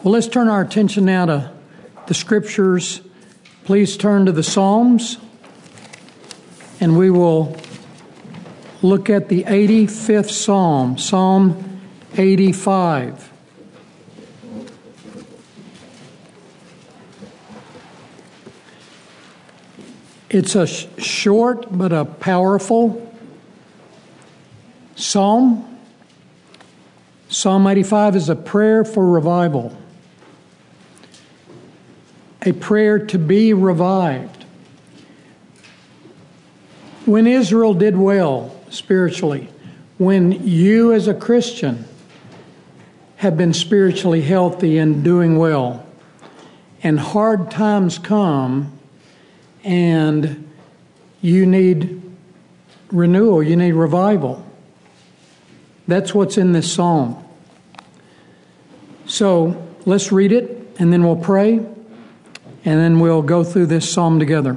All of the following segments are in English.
Well, let's turn our attention now to the Scriptures. Please turn to the Psalms, and we will look at the 85th Psalm, Psalm 85. It's a short but a powerful psalm. Psalm 85 is a prayer for revival, a prayer to be revived. When Israel did well spiritually, when you as a Christian have been spiritually healthy and doing well, and hard times come and you need renewal, you need revival. That's what's in this psalm. So let's read it, and then we'll pray, and then we'll go through this psalm together.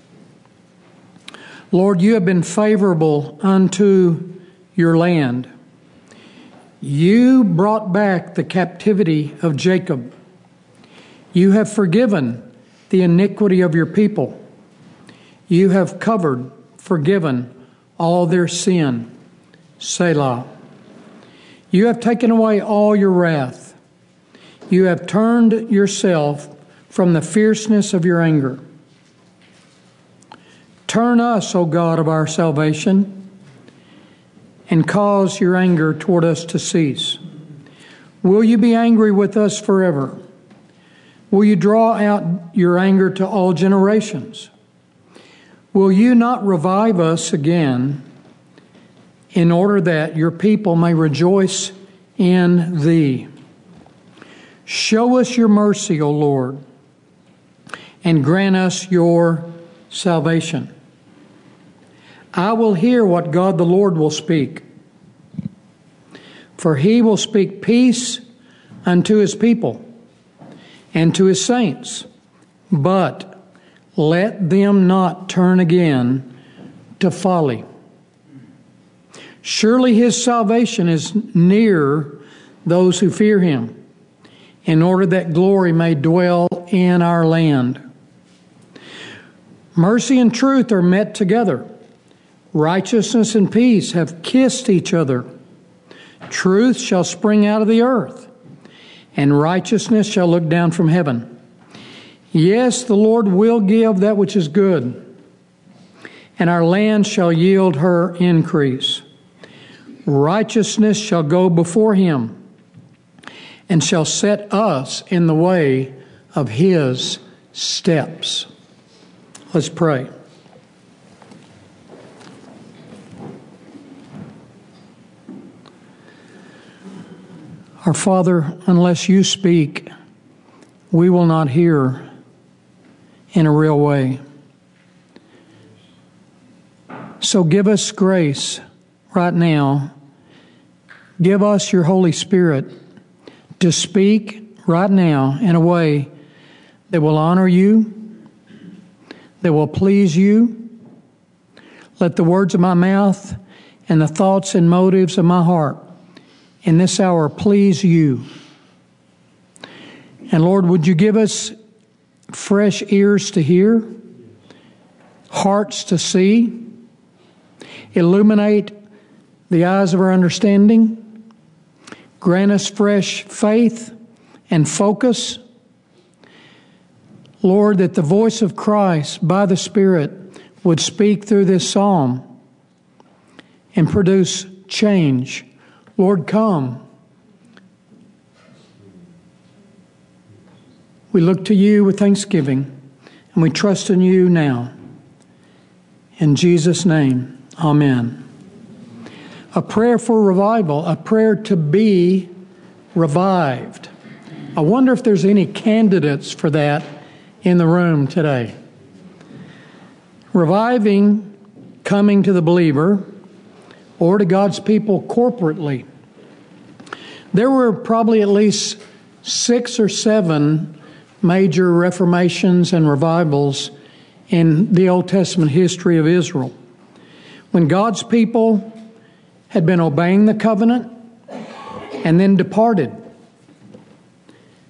Lord, you have been favorable unto your land. You brought back the captivity of Jacob. You have forgiven the iniquity of your people. You have forgiven all their sin. Selah. You have taken away all your wrath. You have turned yourself from the fierceness of your anger. Turn us, O God of our salvation, and cause your anger toward us to cease. Will you be angry with us forever? Will you draw out your anger to all generations? Will you not revive us again, in order that your people may rejoice in thee? Show us your mercy, O Lord, and grant us your salvation. I will hear what God the Lord will speak, for he will speak peace unto his people and to his saints, but let them not turn again to folly. Surely his salvation is near those who fear him, in order that glory may dwell in our land. Mercy and truth are met together. Righteousness and peace have kissed each other. Truth shall spring out of the earth, and righteousness shall look down from heaven. Yes, the Lord will give that which is good, and our land shall yield her increase. Righteousness shall go before him, and shall set us in the way of his steps. Let's pray. Our Father, unless you speak, we will not hear in a real way. So give us grace right now. Give us your Holy Spirit to speak right now in a way that will honor you, that will please you. Let the words of my mouth and the thoughts and motives of my heart in this hour please you. And Lord, would you give us fresh ears to hear, hearts to see, illuminate the eyes of our understanding, grant us fresh faith and focus. Lord, that the voice of Christ by the Spirit would speak through this psalm and produce change. Lord, come. We look to you with thanksgiving, and we trust in you now. In Jesus' name, amen. A prayer for revival, a prayer to be revived. I wonder if there's any candidates for that in the room today. Reviving, coming to the believer or to God's people corporately. There were probably at least 6 or 7 major reformations and revivals in the Old Testament history of Israel. When God's people had been obeying the covenant and then departed.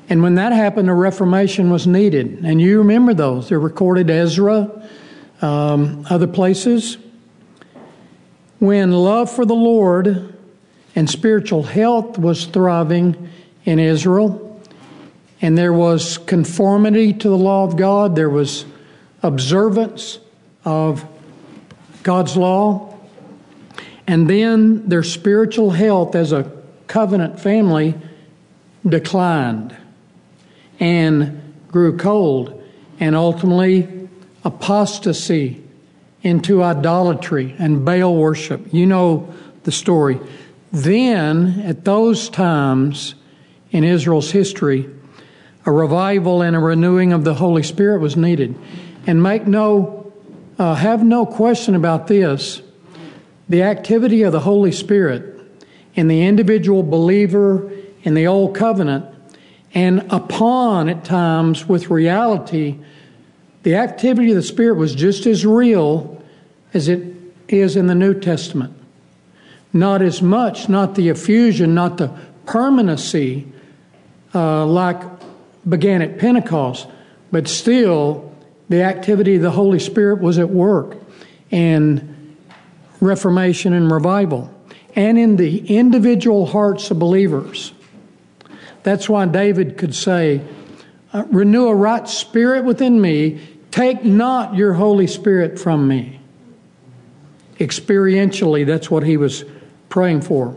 And when that happened, a reformation was needed. And you remember those. They're recorded Ezra, other places. When love for the Lord and spiritual health was thriving in Israel, and there was conformity to the law of God, there was observance of God's law, and then their spiritual health as a covenant family declined and grew cold, and ultimately apostasy into idolatry and Baal worship. You know the story. Then, at those times in Israel's history, a revival and a renewing of the Holy Spirit was needed. And have no question about this. The activity of the Holy Spirit in the individual believer in the Old Covenant, and upon, at times, with reality, the activity of the Spirit was just as real as it is in the New Testament. Not as much, not the effusion, not the permanency like began at Pentecost, but still the activity of the Holy Spirit was at work in reformation and revival, and in the individual hearts of believers. That's why David could say, renew a right spirit within me, take not your Holy Spirit from me. Experientially, that's what he was praying for.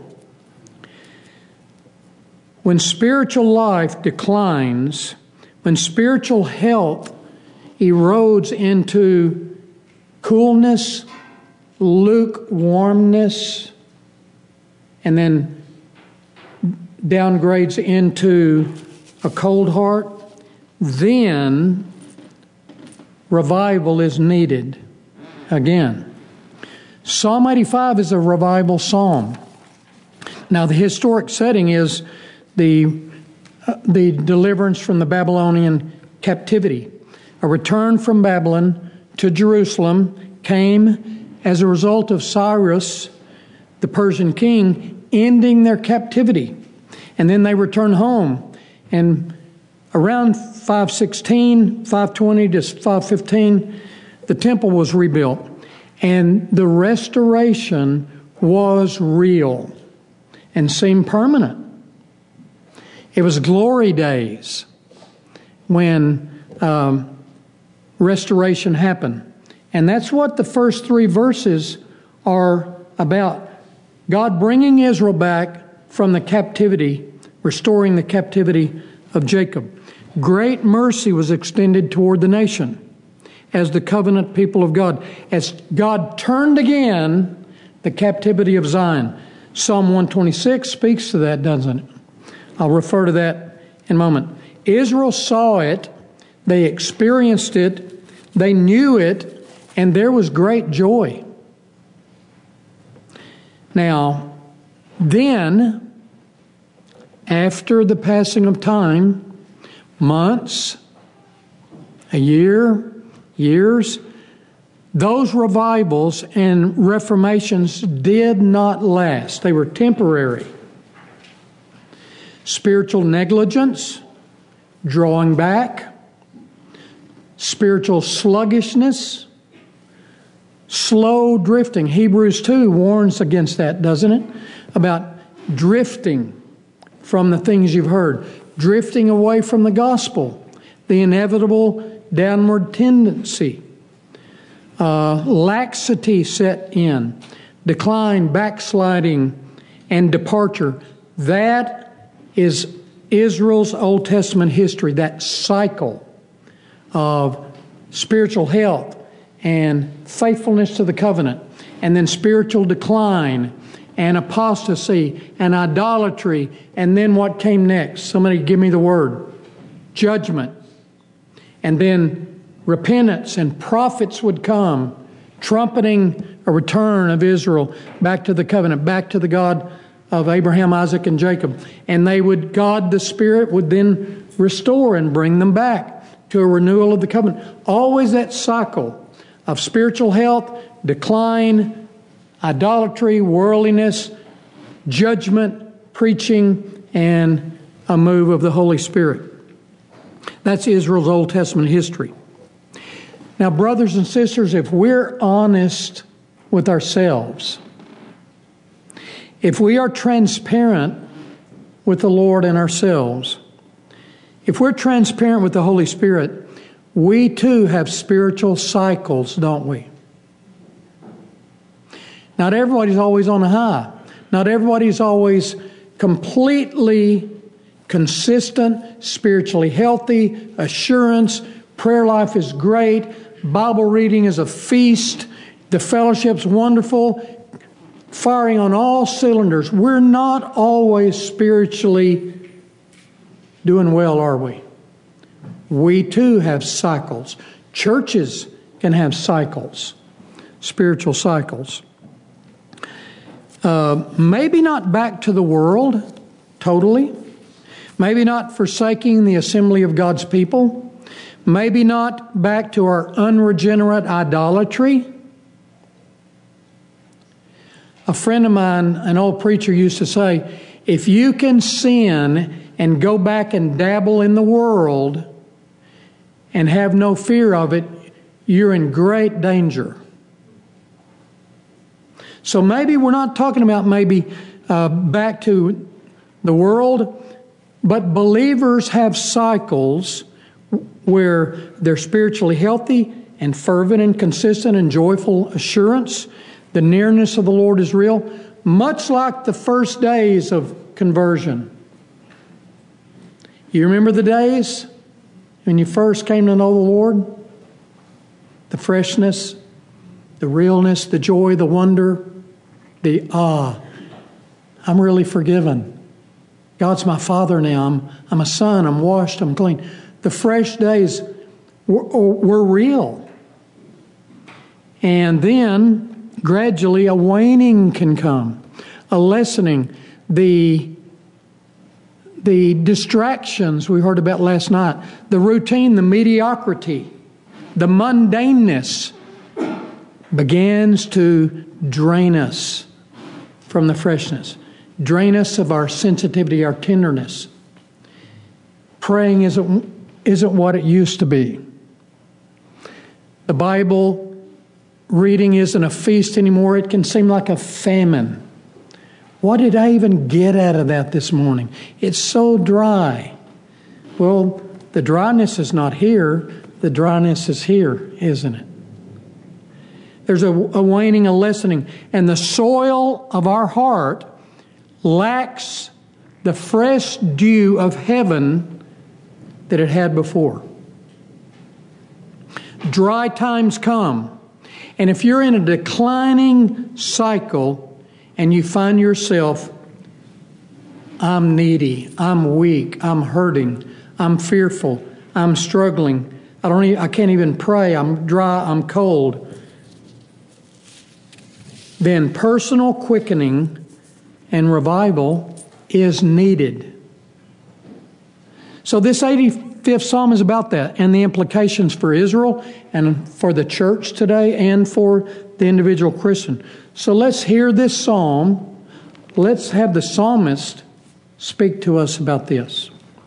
When spiritual life declines, when spiritual health erodes into coolness, lukewarmness, and then downgrades into a cold heart, then revival is needed again. Psalm 85 is a revival psalm. Now, the historic setting is the deliverance from the Babylonian captivity. A return from Babylon to Jerusalem came as a result of Cyrus, the Persian king, ending their captivity. And then they returned home. And around 520 to 515, the temple was rebuilt. And the restoration was real and seemed permanent. It was glory days when restoration happened. And that's what the first 3 verses are about. God bringing Israel back from the captivity, restoring the captivity of Jacob. Great mercy was extended toward the nation as the covenant people of God, as God turned again the captivity of Zion. Psalm 126 speaks to that, doesn't it? I'll refer to that in a moment. Israel saw it, they experienced it, they knew it, and there was great joy. Now, then, after the passing of time, months, a year, years, those revivals and reformations did not last. They were temporary. Spiritual negligence, drawing back, spiritual sluggishness, slow drifting. Hebrews 2 warns against that, doesn't it? About drifting from the things you've heard, drifting away from the gospel, the inevitable downward tendency, laxity set in, decline, backsliding, and departure. That is Israel's Old Testament history, that cycle of spiritual health and faithfulness to the covenant, and then spiritual decline and apostasy and idolatry, and then what came next? Somebody give me the word. Judgment. And then repentance, and prophets would come, trumpeting a return of Israel back to the covenant, back to the God of Abraham, Isaac, and Jacob. And God the Spirit would then restore and bring them back to a renewal of the covenant. Always that cycle of spiritual health, decline, idolatry, worldliness, judgment, preaching, and a move of the Holy Spirit. That's Israel's Old Testament history. Now, brothers and sisters, if we're honest with ourselves, if we are transparent with the Lord and ourselves, if we're transparent with the Holy Spirit, we too have spiritual cycles, don't we? Not everybody's always on a high. Not everybody's always completely consistent, spiritually healthy, assurance, prayer life is great, Bible reading is a feast, the fellowship's wonderful, firing on all cylinders. We're not always spiritually doing well, are we? We too have cycles. Churches can have cycles, spiritual cycles. Maybe not back to the world totally. Maybe not forsaking the assembly of God's people. Maybe not back to our unregenerate idolatry. A friend of mine, an old preacher, used to say, if you can sin and go back and dabble in the world and have no fear of it, you're in great danger. So maybe we're not talking about back to the world, but believers have cycles where they're spiritually healthy and fervent and consistent and joyful assurance. The nearness of the Lord is real, much like the first days of conversion. You remember the days when you first came to know the Lord? The freshness, the realness, the joy, the wonder, the I'm really forgiven. God's my Father now. I'm a son. I'm washed. I'm clean. The fresh days were real. And then gradually a waning can come, a lessening. The distractions we heard about last night, the routine, the mediocrity, the mundaneness begins to drain us from the freshness, drain us of our sensitivity, our tenderness. Praying isn't what it used to be. The Bible reading isn't a feast anymore. It can seem like a famine. What did I even get out of that this morning? It's so dry. Well, the dryness is not here. The dryness is here, isn't it? There's a waning, a lessening. And the soil of our heart lacks the fresh dew of heaven that it had before. Dry times come. And if you're in a declining cycle and you find yourself, I'm needy, I'm weak, I'm hurting, I'm fearful, I'm struggling, I can't even pray, I'm dry, I'm cold, then personal quickening and revival is needed. So this 85th Psalm is about that and the implications for Israel and for the church today and for the individual Christian. So let's hear this psalm. Let's have the psalmist speak to us about this.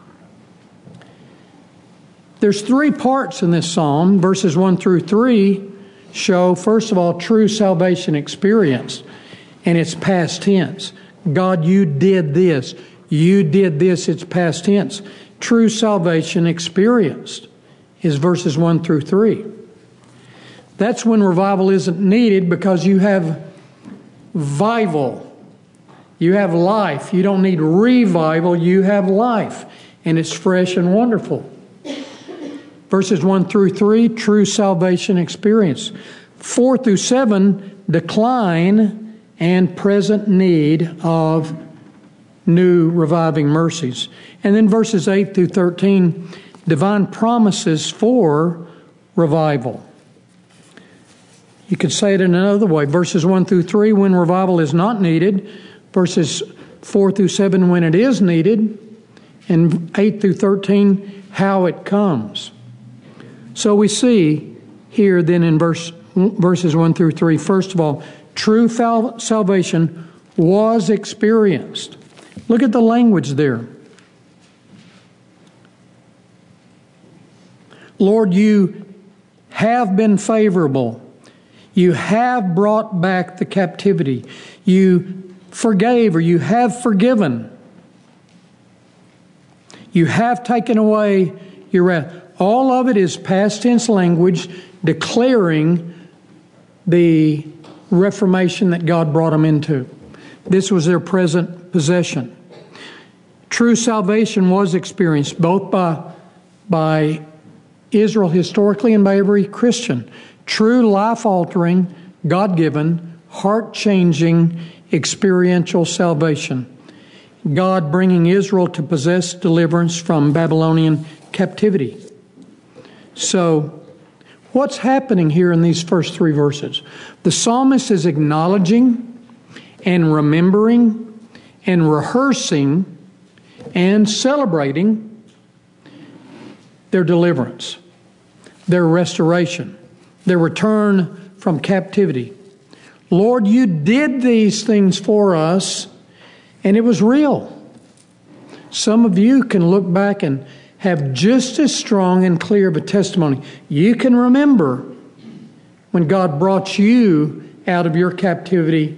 There's 3 parts in this psalm. Verses 1 through 3 show, first of all, true salvation experience. And it's past tense. God, you did this. You did this. It's past tense. True salvation experienced is verses 1 through 3. That's when revival isn't needed because you have vival. You have life. You don't need revival. You have life. And it's fresh and wonderful. Verses 1 through 3, true salvation experience. 4 through 7, decline and present need of new reviving mercies. And then verses 8 through 13, divine promises for revival. You could say it in another way. Verses 1 through 3, when revival is not needed. Verses 4 through 7, when it is needed. And 8 through 13, how it comes. So we see here then in verses 1 through 3, first of all, true salvation was experienced. Look at the language there. Lord, you have been favorable. You have brought back the captivity. You forgave, or you have forgiven. You have taken away your wrath. All of it is past tense language declaring the reformation that God brought them into. This was their present possession. True salvation was experienced both by Israel historically and by every Christian. True life-altering, God-given, heart-changing, experiential salvation. God bringing Israel to possess deliverance from Babylonian captivity. So, what's happening here in these first 3 verses? The psalmist is acknowledging and remembering and rehearsing and celebrating their deliverance, their restoration, their return from captivity. Lord, you did these things for us, and it was real. Some of you can look back and have just as strong and clear of a testimony. You can remember when God brought you out of your captivity,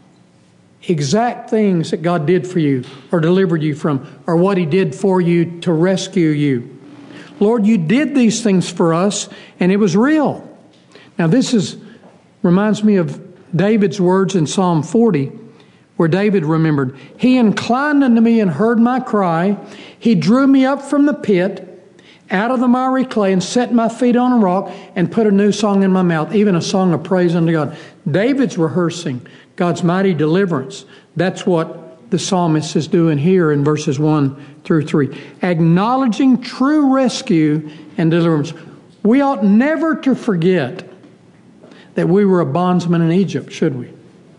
exact things that God did for you or delivered you from, or what He did for you to rescue you. Lord, you did these things for us, and it was real. Now this reminds me of David's words in Psalm 40, where David remembered, He inclined unto me and heard my cry. He drew me up from the pit, out of the miry clay, and set my feet on a rock, and put a new song in my mouth, even a song of praise unto God. David's rehearsing God's mighty deliverance. That's what the psalmist is doing here in verses 1 through 3. Acknowledging true rescue and deliverance. We ought never to forget that we were a bondsman in Egypt, should we?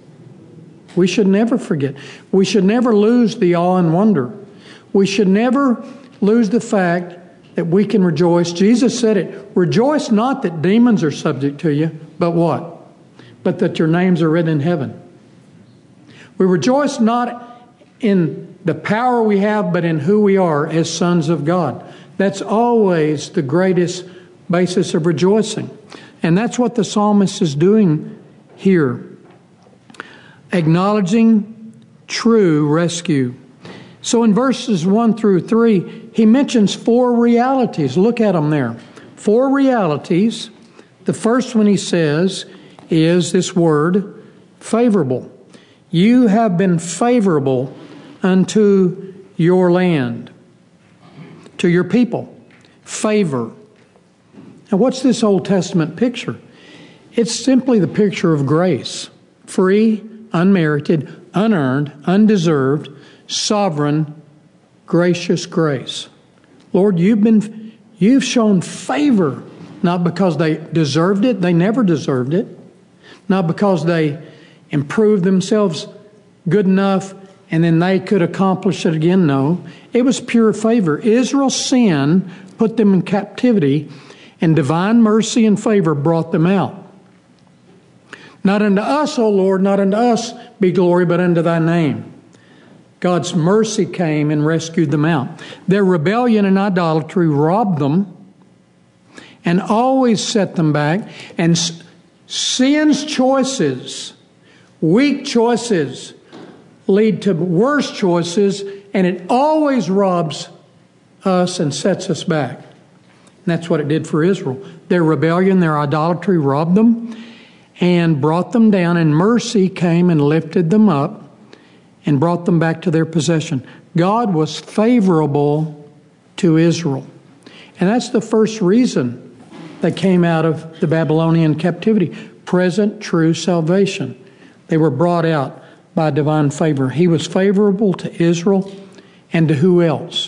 We should never forget. We should never lose the awe and wonder. We should never lose the fact that we can rejoice. Jesus said it, rejoice not that demons are subject to you, but what? But that your names are written in heaven. We rejoice not in the power we have, but in who we are as sons of God. That's always the greatest basis of rejoicing. And that's what the psalmist is doing here. Acknowledging true rescue. So in verses 1 through 3, he mentions 4 realities. Look at them there. 4 realities. The first one he says is this word, favorable. You have been favorable unto your land, to your people. Favor. Now what's this Old Testament picture? It's simply the picture of grace. Free, unmerited, unearned, undeserved, sovereign, gracious grace. Lord, you've shown favor, not because they deserved it. They never deserved it. Not because they improved themselves good enough and then they could accomplish it again. No, it was pure favor. Israel's sin put them in captivity, and divine mercy and favor brought them out. Not unto us, O Lord, not unto us be glory, but unto thy name. God's mercy came and rescued them out. Their rebellion and idolatry robbed them and always set them back. And sin's choices, weak choices, lead to worse choices, and it always robs us and sets us back. And that's what it did for Israel. Their rebellion, their idolatry robbed them and brought them down, and mercy came and lifted them up and brought them back to their possession. God was favorable to Israel. And that's the first reason they came out of the Babylonian captivity. Present true salvation. They were brought out by divine favor. He was favorable to Israel and to who else?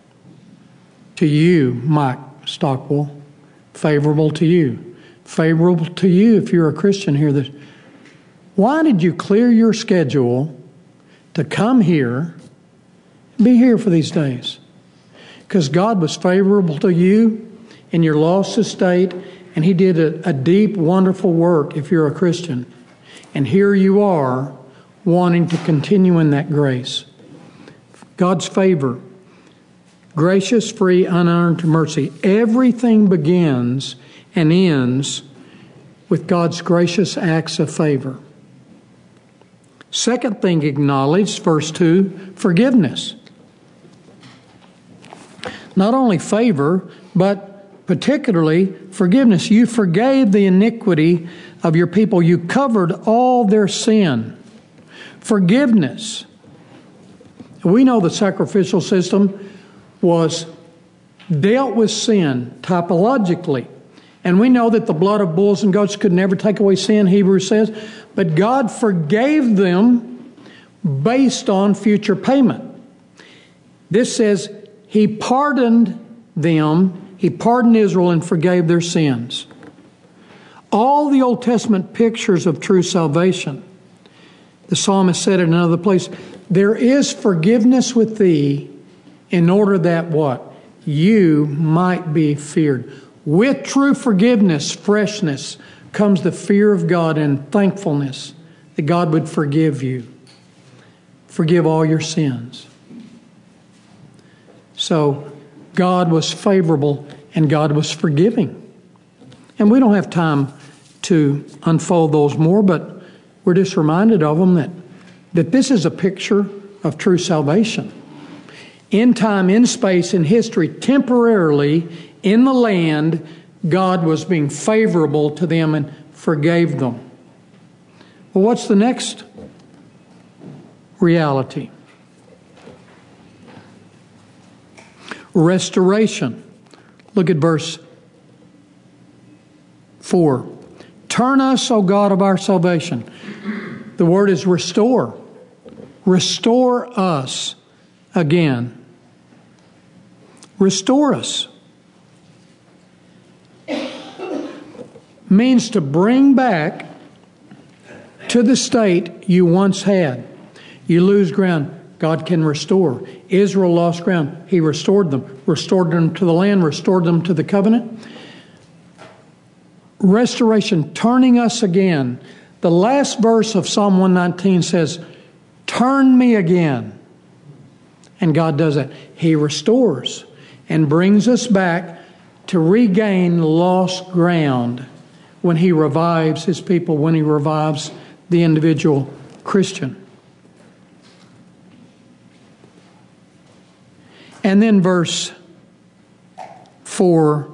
To you, Mike Stockwell. Favorable to you. Favorable to you if you're a Christian here. Why did you clear your schedule to come here, be here for these days? Because God was favorable to you in your lost estate, and He did a deep, wonderful work if you're a Christian. And here you are wanting to continue in that grace. God's favor. gracious, free, unearned mercy. Everything begins and ends with God's gracious acts of favor. Second thing acknowledged, verse 2, forgiveness. Not only favor, but particularly forgiveness. You forgave the iniquity of your people. You covered all their sin. Forgiveness. We know the sacrificial system was dealt with sin typologically. And we know that the blood of bulls and goats could never take away sin, Hebrews says. But God forgave them based on future payment. This says He pardoned them, He pardoned Israel and forgave their sins. All the Old Testament pictures of true salvation. The psalmist said in another place, there is forgiveness with thee in order that what? You might be feared. With true forgiveness, freshness, comes the fear of God and thankfulness that God would forgive you. Forgive all your sins. So God was favorable and God was forgiving. And we don't have time to unfold those more, but we're just reminded of them that this is a picture of true salvation. In time, in space, in history, temporarily in the land, God was being favorable to them and forgave them. Well, what's the next reality? Restoration. Look at verse 4. Turn us, O God of our salvation. The word is restore. Restore us again. Restore us. Means to bring back to the state you once had. You lose ground, God can restore. Israel lost ground, He restored them to the land, restored them to the covenant. Restoration, turning us again. The last verse of Psalm 119 says, turn me again. And God does that. He restores and brings us back to regain lost ground when He revives His people, when He revives the individual Christian. And then verse 3.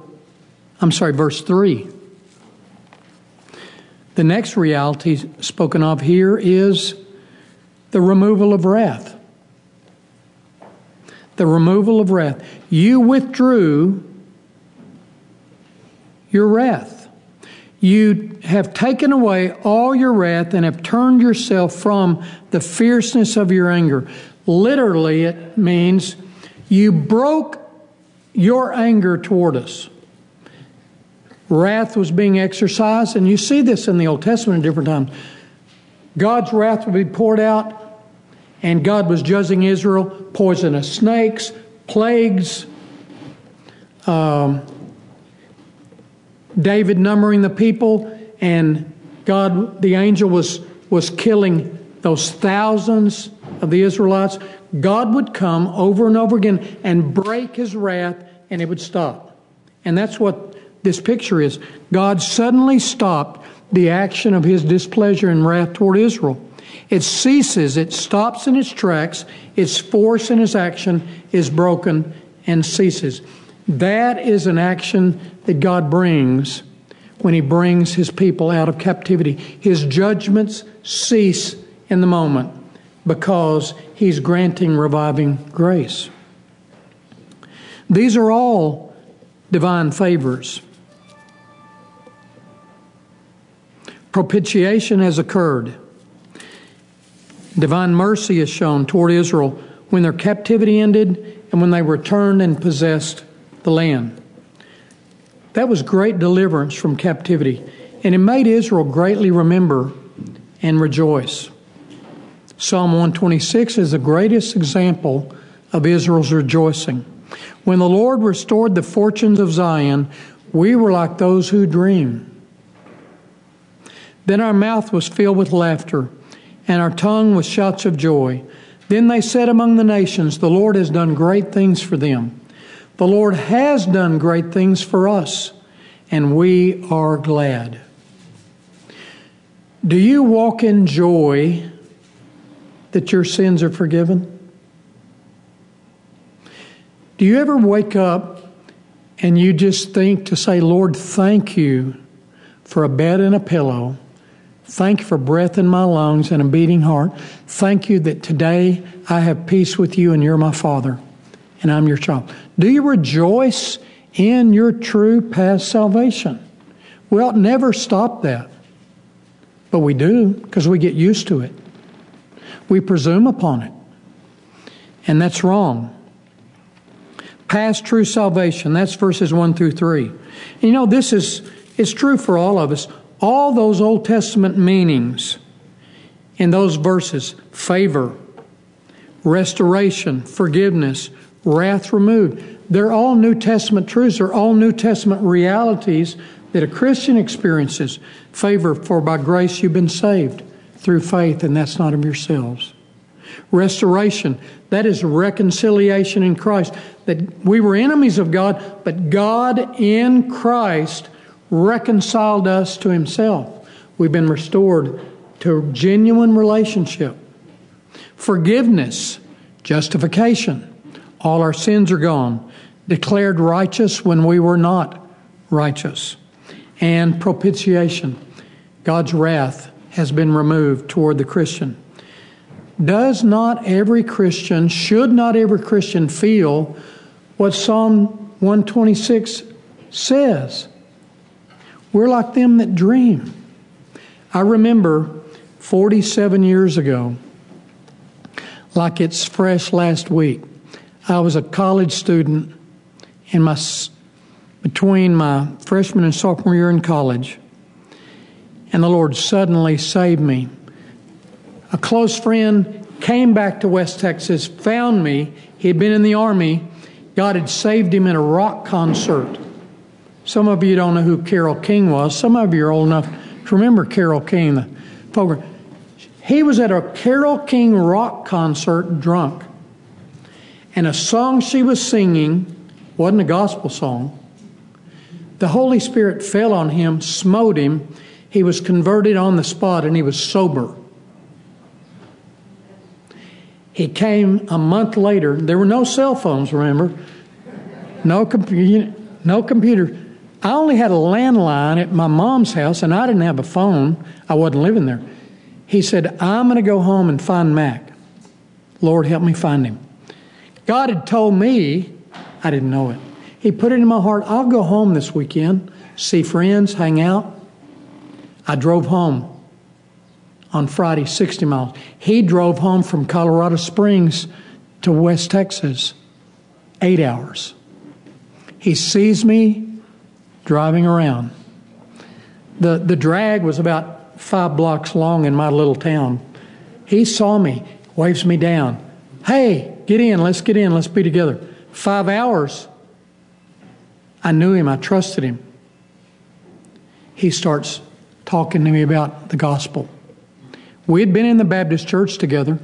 The next reality spoken of here is the removal of wrath. The removal of wrath. You withdrew your wrath. You have taken away all your wrath and have turned yourself from the fierceness of your anger. Literally, it means you broke your anger toward us. Wrath was being exercised, and you see this in the Old Testament at different times. God's wrath would be poured out, and God was judging Israel, poisonous snakes, plagues, David numbering the people, and God, the angel was killing those thousands of the Israelites. God would come over and over again and break His wrath, and it would stop. And that's what this picture is. God suddenly stopped the action of His displeasure and wrath toward Israel. It ceases, it stops in its tracks, its force in its action is broken and ceases. That is an action that God brings when He brings His people out of captivity. His judgments cease in the moment because He's granting reviving grace. These are all divine favors. Propitiation has occurred. Divine mercy is shown toward Israel when their captivity ended and when they returned and possessed the land. That was great deliverance from captivity, and it made Israel greatly remember and rejoice. Psalm 126 is the greatest example of Israel's rejoicing. When the Lord restored the fortunes of Zion, we were like those who dream. Then our mouth was filled with laughter, and our tongue with shouts of joy. Then they said among the nations, the Lord has done great things for them. The Lord has done great things for us, and we are glad. Do you walk in joy that your sins are forgiven? Do you ever wake up and you just think to say, Lord, thank you for a bed and a pillow. Thank you for breath in my lungs and a beating heart. Thank you that today I have peace with you and you're my Father and I'm your child. Do you rejoice in your true past salvation? We ought never stop that. But we do because we get used to it. We presume upon it. And that's wrong. Past true salvation, that's verses 1 through 3. And you know, it's true for all of us. All those Old Testament meanings in those verses, favor, restoration, forgiveness, wrath removed, they're all New Testament truths. They're all New Testament realities that a Christian experiences. Favor, for by grace you've been saved through faith, and that's not of yourselves. Restoration, that is reconciliation in Christ. That we were enemies of God, but God in Christ reconciled us to Himself. We've been restored to a genuine relationship. Forgiveness, justification. All our sins are gone. Declared righteous when we were not righteous. And propitiation. God's wrath has been removed toward the Christian. Should not every Christian feel what Psalm 126 says? We're like them that dream. I remember 47 years ago, like it's fresh last week, I was a college student between my freshman and sophomore year in college, and the Lord suddenly saved me. A close friend came back to West Texas, found me. He had been in the Army. God had saved him in a rock concert. Some of you don't know who Carole King was. Some of you are old enough to remember Carole King, the folk. He was at a Carole King rock concert drunk. And a song she was singing wasn't a gospel song. The Holy Spirit fell on him, smote him. He was converted on the spot, and he was sober. He came a month later. There were no cell phones, remember? No computer. I only had a landline at my mom's house, and I didn't have a phone. I wasn't living there. He said, I'm going to go home and find Mac. Lord, help me find him. God had told me, I didn't know it. He put it in my heart, I'll go home this weekend, see friends, hang out. I drove home on Friday, 60 miles. He drove home from Colorado Springs to West Texas, 8 hours. He sees me driving around. The drag was about 5 blocks long in my little town. He saw me, waves me down. Hey, get in, let's be together. 5 hours. I knew him, I trusted him. He starts talking to me about the gospel. We had been in the Baptist church together.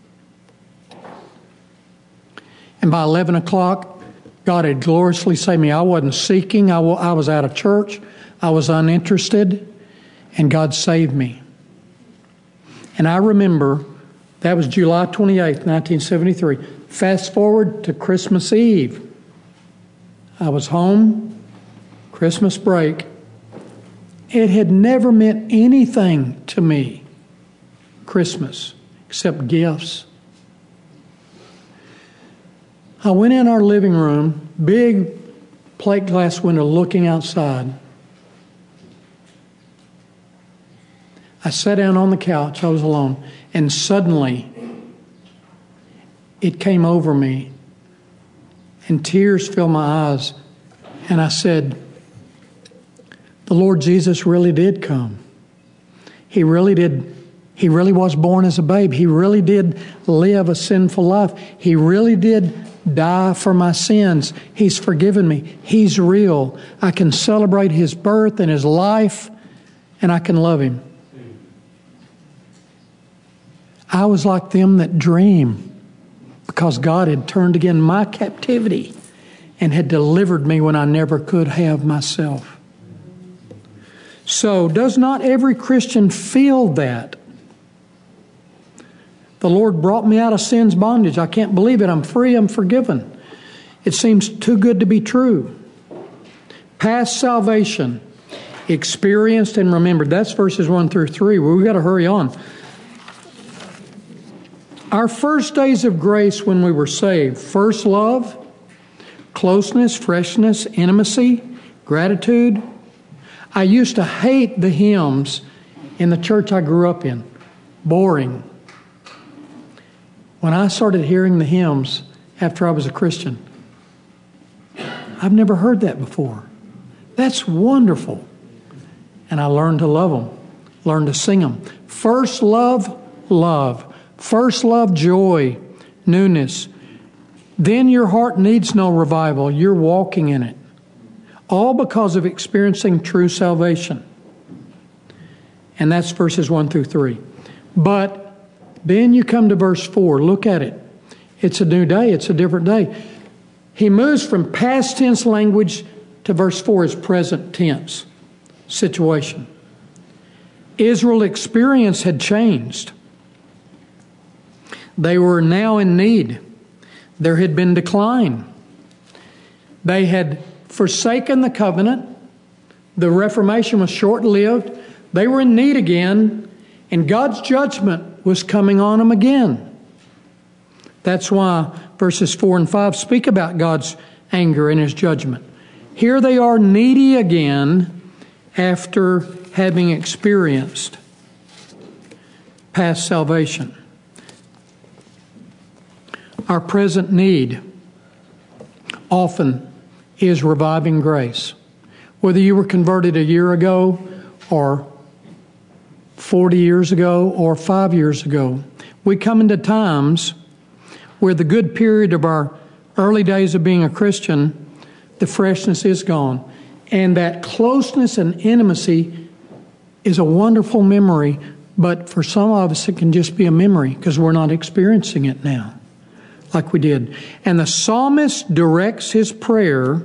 And by 11 o'clock, God had gloriously saved me. I wasn't seeking. I was out of church. I was uninterested. And God saved me. And I remember, that was July 28th, 1973. Fast forward to Christmas Eve. I was home, Christmas break. It had never meant anything to me, Christmas, except gifts. I went in our living room, big plate glass window looking outside. I sat down on the couch, I was alone, and suddenly it came over me, and tears filled my eyes, and I said, the Lord Jesus really did come. He really did. He really was born as a babe. He really did live a sinful life. He really did die for my sins. He's forgiven me. He's real. I can celebrate His birth and His life, and I can love Him. I was like them that dream, because God had turned again my captivity and had delivered me when I never could have myself. So, does not every Christian feel that? The Lord brought me out of sin's bondage. I can't believe it. I'm free. I'm forgiven. It seems too good to be true. Past salvation, experienced and remembered. That's verses 1 through 3. We've got to hurry on. Our first days of grace when we were saved, first love, closeness, freshness, intimacy, gratitude. I used to hate the hymns in the church I grew up in. Boring. When I started hearing the hymns after I was a Christian, I've never heard that before. That's wonderful. And I learned to love them, learned to sing them. First love, love. First love, joy, newness. Then your heart needs no revival. You're walking in it. All because of experiencing true salvation. And that's verses 1 through 3. But then you come to verse 4. Look at it. It's a new day. It's a different day. He moves from past tense language to verse 4 is present tense situation. Israel's experience had changed. They were now in need. There had been decline. They had forsaken the covenant. The Reformation was short-lived. They were in need again, and God's judgment was coming on them again. That's why verses 4 and 5 speak about God's anger and His judgment. Here they are needy again after having experienced past salvation. Our present need often is reviving grace. Whether you were converted a year ago or 40 years ago or 5 years ago, we come into times where the good period of our early days of being a Christian, the freshness is gone. And that closeness and intimacy is a wonderful memory, but for some of us it can just be a memory because we're not experiencing it now like we did. And the psalmist directs his prayer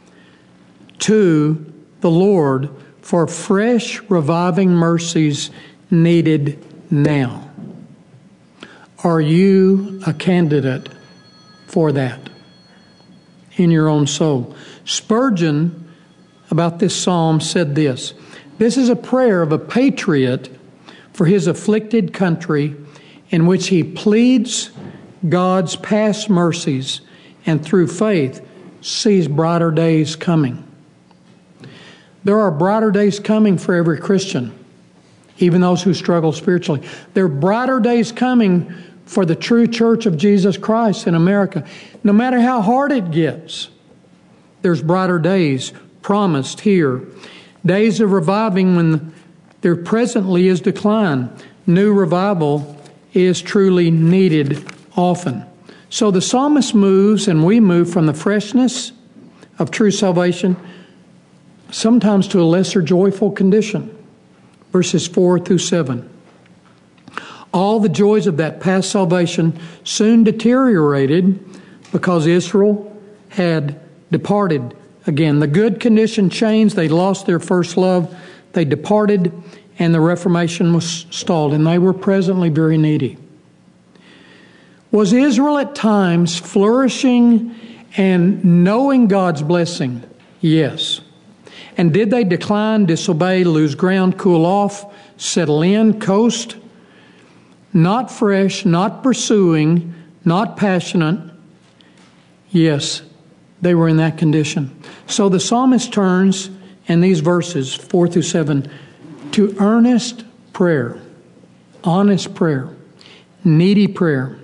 to the Lord for fresh, reviving mercies needed now. Are you a candidate for that in your own soul? Spurgeon, about this psalm, said this: "This is a prayer of a patriot for his afflicted country, in which he pleads God's past mercies and through faith sees brighter days coming." There are brighter days coming for every Christian, even those who struggle spiritually. There are brighter days coming for the true church of Jesus Christ in America. No matter how hard it gets, there's brighter days promised here. Days of reviving when there presently is decline. New revival is truly needed often. So the psalmist moves, and we move from the freshness of true salvation sometimes to a lesser joyful condition. Verses 4 through 7. All the joys of that past salvation soon deteriorated because Israel had departed again. The good condition changed. They lost their first love. They departed, and the Reformation was stalled, and they were presently very needy. Was Israel at times flourishing and knowing God's blessing? Yes. And did they decline, disobey, lose ground, cool off, settle in, coast? Not fresh, not pursuing, not passionate. Yes, they were in that condition. So the psalmist turns in these verses, 4 through 7, to earnest prayer, honest prayer, needy prayer.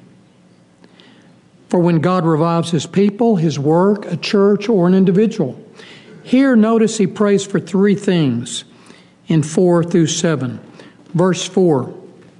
For when God revives His people, His work, a church, or an individual. Here, notice he prays for three things in 4 through 7. Verse 4.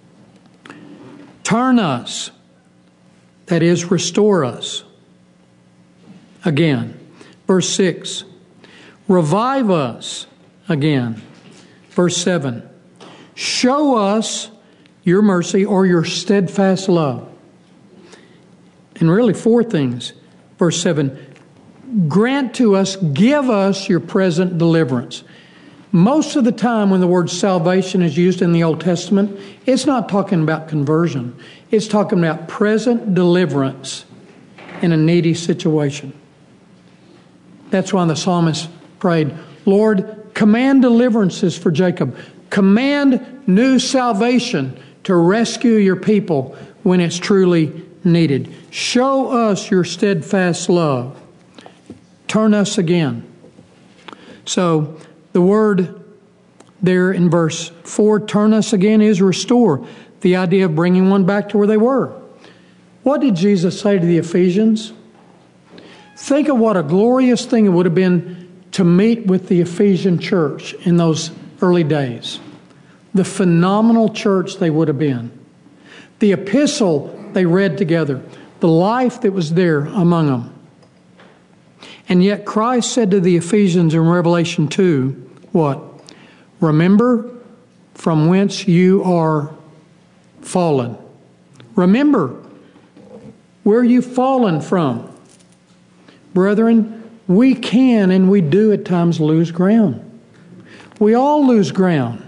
Turn us, that is, restore us. Again. Verse 6. Revive us. Again. Verse 7. Show us your mercy or your steadfast love. And really 4 things. Verse 7. grant to us, give us your present deliverance. Most of the time when the word salvation is used in the Old Testament, it's not talking about conversion. It's talking about present deliverance in a needy situation. That's why the psalmist prayed, Lord, command deliverances for Jacob. Command new salvation to rescue your people when it's truly needed. Show us your steadfast love. Turn us again. So the word there in verse 4, turn us again, is restore. The idea of bringing one back to where they were. What did Jesus say to the Ephesians? Think of what a glorious thing it would have been to meet with the Ephesian church in those early days. The phenomenal church they would have been. The epistle they read together. The life that was there among them. And yet Christ said to the Ephesians in Revelation 2, what? Remember from whence you are fallen. Remember where you've fallen from. Brethren, we can and we do at times lose ground. We all lose ground.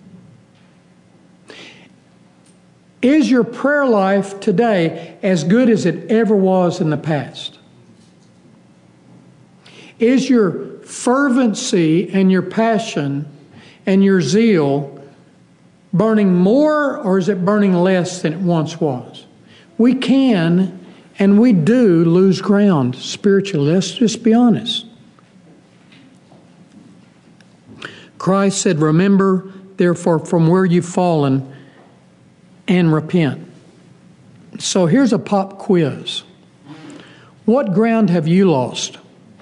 Is your prayer life today as good as it ever was in the past? Is your fervency and your passion and your zeal burning more, or is it burning less than it once was? We can and we do lose ground spiritually. Let's just be honest. Christ said, remember, therefore, from where you've fallen and repent. So here's a pop quiz. What ground have you lost?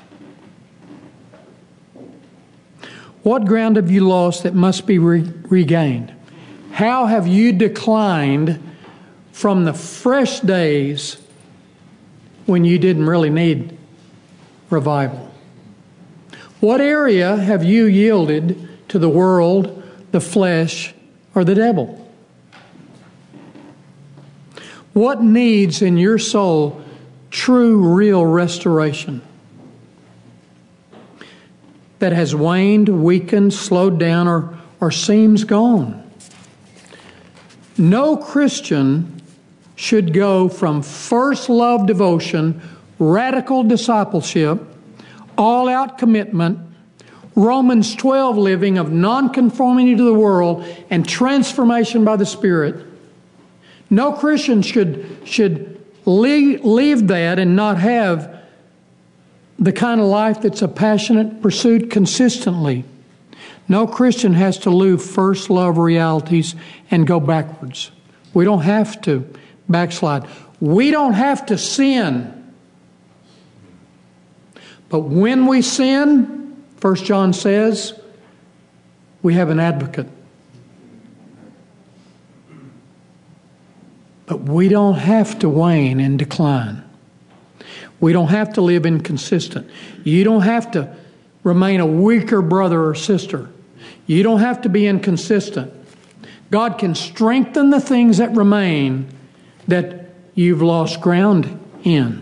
What ground have you lost that must be regained? How have you declined from the fresh days when you didn't really need revival? What area have you yielded to the world, the flesh, or the devil? What needs in your soul true, real restoration that has waned, weakened, slowed down, or seems gone? No Christian should go from first love devotion, radical discipleship, all-out commitment, Romans 12 living of non-conformity to the world and transformation by the Spirit. No Christian should leave that and not have the kind of life that's a passionate pursuit consistently. No Christian has to lose first love realities and go backwards. We don't have to backslide. We don't have to sin. But when we sin, 1 John says, we have an advocate. But we don't have to wane and decline. We don't have to live inconsistent. You don't have to remain a weaker brother or sister. You don't have to be inconsistent. God can strengthen the things that remain that you've lost ground in.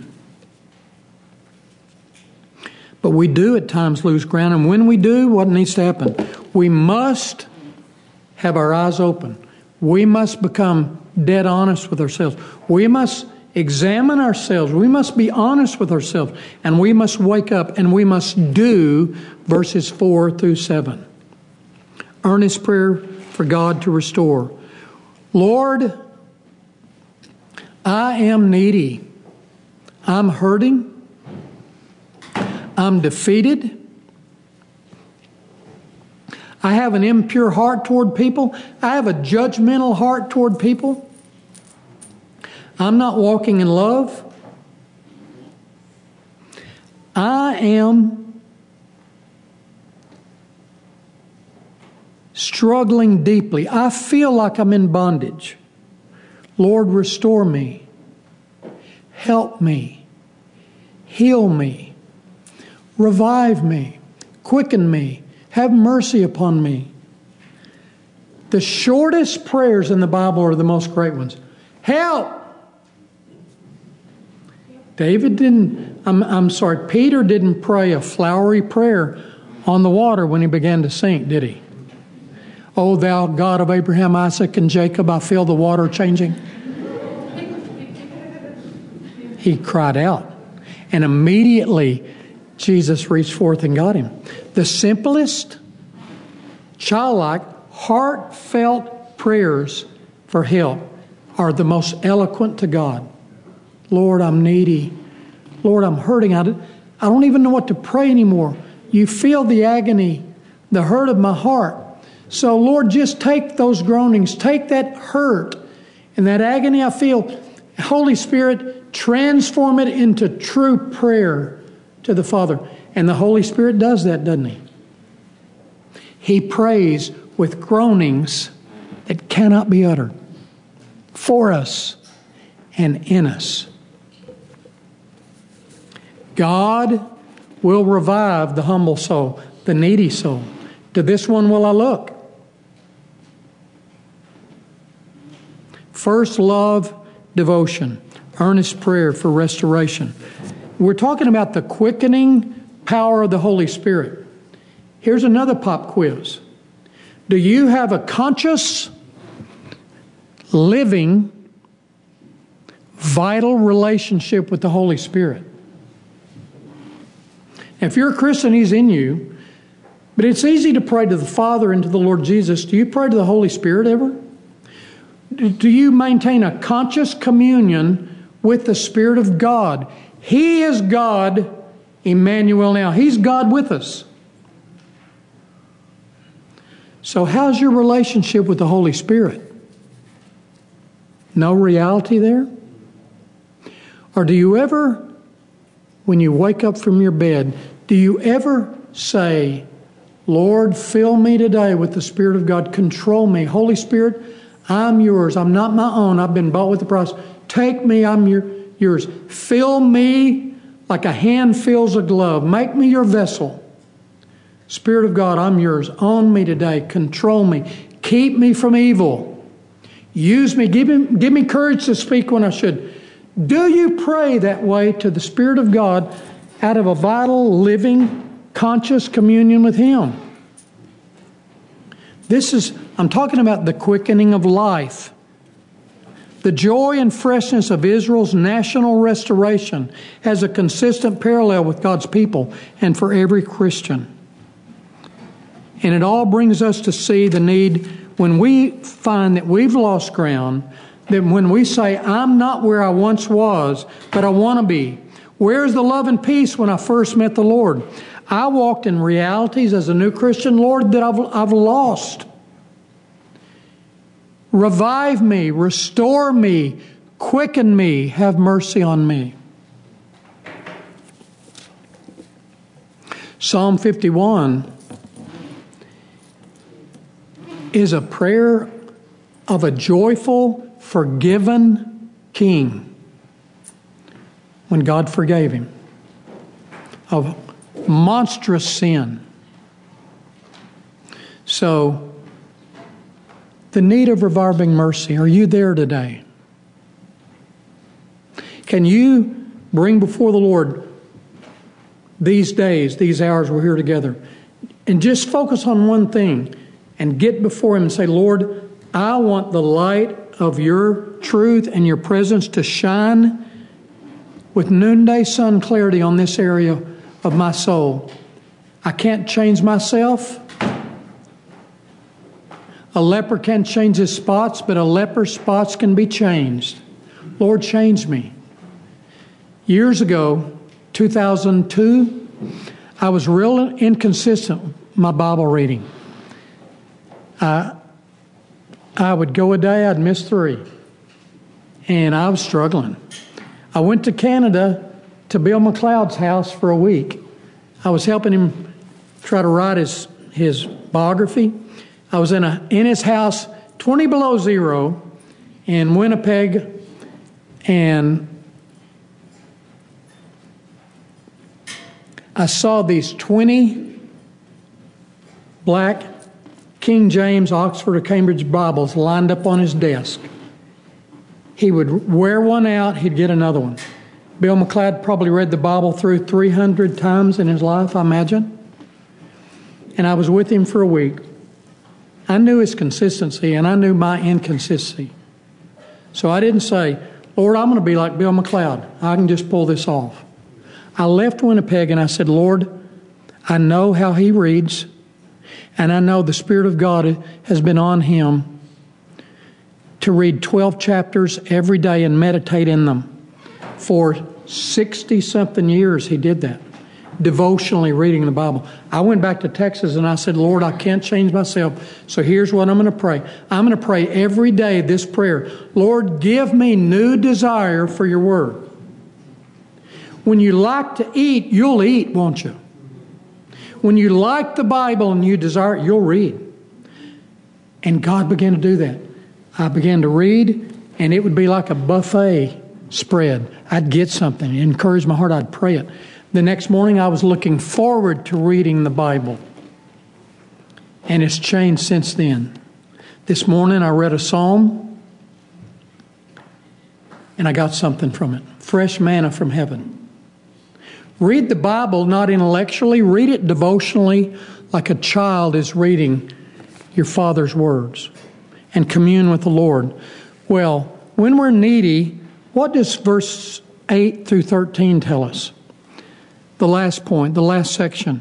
But we do at times lose ground. And when we do, what needs to happen? We must have our eyes open. We must become dead honest with ourselves. We must examine ourselves. We must be honest with ourselves. And we must wake up and we must do verses 4 through 7. Earnest prayer for God to restore. Lord, I am needy. I'm hurting. I'm defeated. I have an impure heart toward people. I have a judgmental heart toward people. I'm not walking in love. I am struggling deeply. I feel like I'm in bondage. Lord, restore me. Help me. Heal me. Revive me. Quicken me. Have mercy upon me. The shortest prayers in the Bible are the most great ones. Help! David didn't, I'm sorry, Peter didn't pray a flowery prayer on the water when he began to sink, did he? O thou God of Abraham, Isaac, and Jacob, I feel the water changing. He cried out. And immediately Jesus reached forth and got him. The simplest, childlike, heartfelt prayers for help are the most eloquent to God. Lord, I'm needy. Lord, I'm hurting. I don't even know what to pray anymore. You feel the agony, the hurt of my heart. So, Lord, just take those groanings, take that hurt and that agony I feel. Holy Spirit, transform it into true prayer to the Father. And the Holy Spirit does that, doesn't He? He prays with groanings that cannot be uttered for us and in us. God will revive the humble soul, the needy soul. To this one will I look. First, love, devotion, earnest prayer for restoration. We're talking about the quickening power of the Holy Spirit. Here's another pop quiz. Do you have a conscious, living, vital relationship with the Holy Spirit? If you're a Christian, He's in you. But it's easy to pray to the Father and to the Lord Jesus. Do you pray to the Holy Spirit ever? Do you maintain a conscious communion with the Spirit of God? He is God, Emmanuel now. He's God with us. So how's your relationship with the Holy Spirit? No reality there? Or do you ever, when you wake up from your bed, do you ever say, Lord, fill me today with the Spirit of God. Control me. Holy Spirit, I'm yours. I'm not my own. I've been bought with a price. Take me. I'm yours. Fill me like a hand fills a glove. Make me your vessel. Spirit of God, I'm yours. Own me today. Control me. Keep me from evil. Use me. Give me courage to speak when I should. Do you pray that way to the Spirit of God out of a vital, living, conscious communion with Him? I'm talking about the quickening of life. The joy and freshness of Israel's national restoration has a consistent parallel with God's people and for every Christian. And it all brings us to see the need when we find that we've lost ground, that when we say, I'm not where I once was, but I want to be. Where's the love and peace when I first met the Lord? I walked in realities as a new Christian, Lord, that I've lost. Revive me, restore me, quicken me, have mercy on me. Psalm 51 is a prayer of a joyful, forgiven king when God forgave him of monstrous sin. So, the need of reviving mercy, are you there today? Can you bring before the Lord these days, these hours we're here together, and just focus on one thing and get before Him and say, Lord, I want the light of your truth and your presence to shine with noonday sun clarity on this area of my soul. I can't change myself. A leper can't change his spots, but a leper's spots can be changed. Lord, change me. Years ago, 2002, I was real inconsistent with my Bible reading. I would go a day, I'd miss 3. And I was struggling. I went to Canada to Bill McLeod's house for a week. I was helping him try to write his biography. I was in his house, 20 below zero, in Winnipeg, and I saw these 20 black King James, Oxford, or Cambridge Bibles lined up on his desk. He would wear one out, he'd get another one. Bill McLeod probably read the Bible through 300 times in his life, I imagine. And I was with him for a week. I knew his consistency and I knew my inconsistency. So I didn't say, Lord, I'm going to be like Bill McLeod. I can just pull this off. I left Winnipeg and I said, Lord, I know how he reads, and I know the Spirit of God has been on him to read 12 chapters every day and meditate in them. For 60-something years he did that, devotionally reading the Bible. I went back to Texas and I said, Lord, I can't change myself, so here's what I'm going to pray. I'm going to pray every day this prayer. Lord, give me new desire for your word. When you like to eat, you'll eat, won't you? When you like the Bible and you desire it, you'll read. And God began to do that. I began to read, and it would be like a buffet spread. I'd get something, it encouraged my heart, I'd pray it. The next morning, I was looking forward to reading the Bible. And it's changed since then. This morning, I read a psalm, and I got something from it. Fresh manna from heaven. Read the Bible not intellectually, read it devotionally like a child is reading your Father's words, and commune with the Lord. Well, when we're needy, what does verse 8 through 13 tell us? The last point, the last section.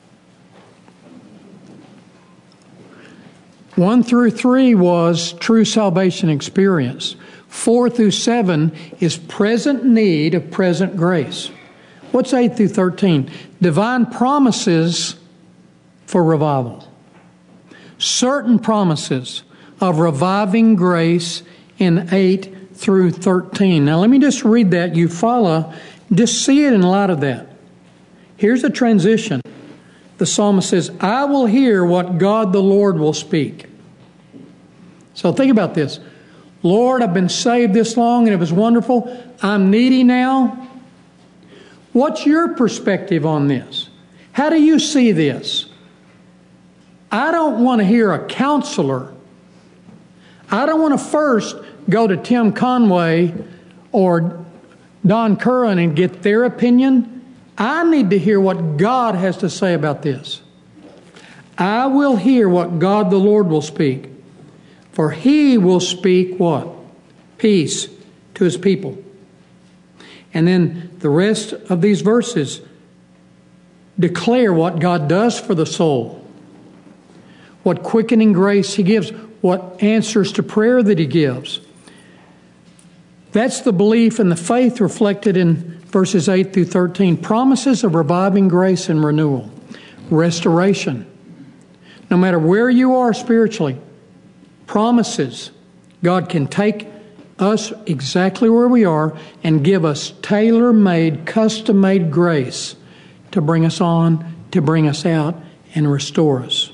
1 through 3 was true salvation experience. 4 through 7 is present need of present grace. What's 8 through 13? Divine promises for revival. Certain promises of reviving grace in 8 through 13. Now let me just read that. You follow. Just see it in light of that. Here's a transition. The psalmist says, I will hear what God the Lord will speak. So think about this. Lord, I've been saved this long and it was wonderful. I'm needy now. What's your perspective on this? How do you see this? I don't want to hear a counselor. I don't want to first go to Tim Conway or Don Curran and get their opinion. I need to hear what God has to say about this. I will hear what God the Lord will speak. For He will speak what? Peace to His people. And then the rest of these verses declare what God does for the soul, what quickening grace He gives, what answers to prayer that He gives. That's the belief and the faith reflected in verses 8 through 13. Promises of reviving grace and renewal, restoration. No matter where you are spiritually, promises. God can take us exactly where we are and give us tailor-made, custom-made grace to bring us on, to bring us out, and restore us.